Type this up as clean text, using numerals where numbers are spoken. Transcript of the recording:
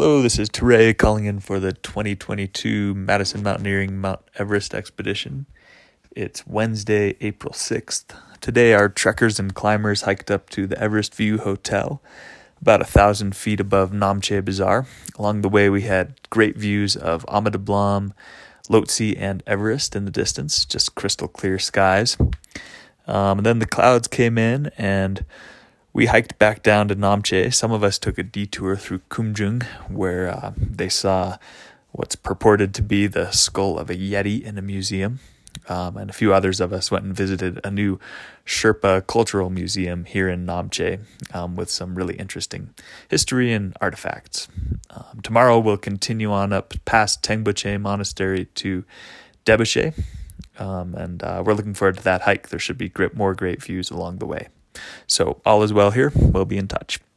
Hello, this is Teray calling in for the 2022 Madison Mountaineering Mount Everest expedition. It's Wednesday, April 6th. Today our trekkers and climbers hiked up to the Everest View Hotel, about 1,000 feet above Namche Bazaar. Along the way we had great views of Ama Dablam, Lhotse, and Everest in the distance, just crystal clear skies. And then the clouds came in and we hiked back down to Namche. Some of us took a detour through Kumjung, where they saw what's purported to be the skull of a Yeti in a museum. And a few others of us went and visited a new Sherpa cultural museum here in Namche with some really interesting history and artifacts. Tomorrow we'll continue on up past Tengboche Monastery to Debochet, and we're looking forward to that hike. There should be more great views along the way. So all is well here. We'll be in touch.